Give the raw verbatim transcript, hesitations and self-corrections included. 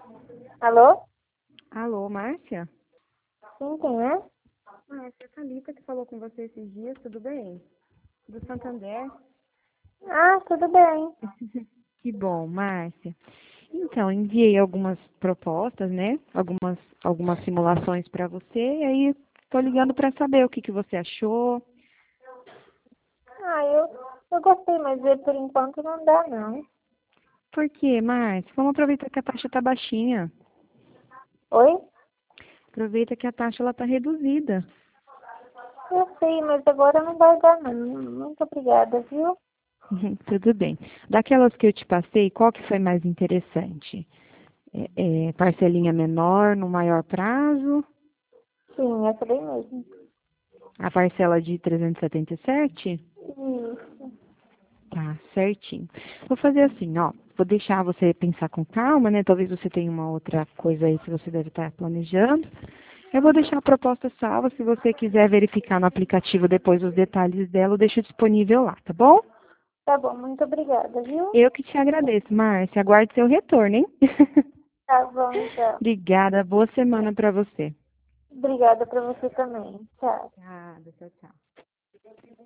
Alô? Alô, Márcia? Sim, quem é? Márcia, a Thalita que falou com você esses dias, tudo bem? Do Santander. Ah, tudo bem. Que bom, Márcia. Então, enviei algumas propostas, né? Algumas, algumas simulações para você, e aí estou ligando para saber o que, que você achou. Ah, eu, eu gostei, mas eh, por enquanto não dá, não. Por quê, Márcia? Vamos aproveitar que a taxa está baixinha. Oi? Aproveita que a taxa ela está reduzida. Eu sei, mas agora não vai dar, não. Muito obrigada, viu? Tudo bem. Daquelas que eu te passei, qual que foi mais interessante? É, é, parcelinha menor, no maior prazo? Sim, essa daí mesmo. A parcela de trezentos e setenta e sete? Isso. Tá, certinho. Vou fazer assim, ó. Vou deixar você pensar com calma, né? Talvez você tenha uma outra coisa aí que você deve estar planejando. Eu vou deixar a proposta salva. Se você quiser verificar no aplicativo depois os detalhes dela, eu deixo disponível lá, tá bom? Tá bom, muito obrigada, viu? Eu que te agradeço, Márcia. Aguarde seu retorno, hein? Tá bom, então. Obrigada. Boa semana para você. Obrigada pra você também. Tchau. Obrigada, tchau, tchau.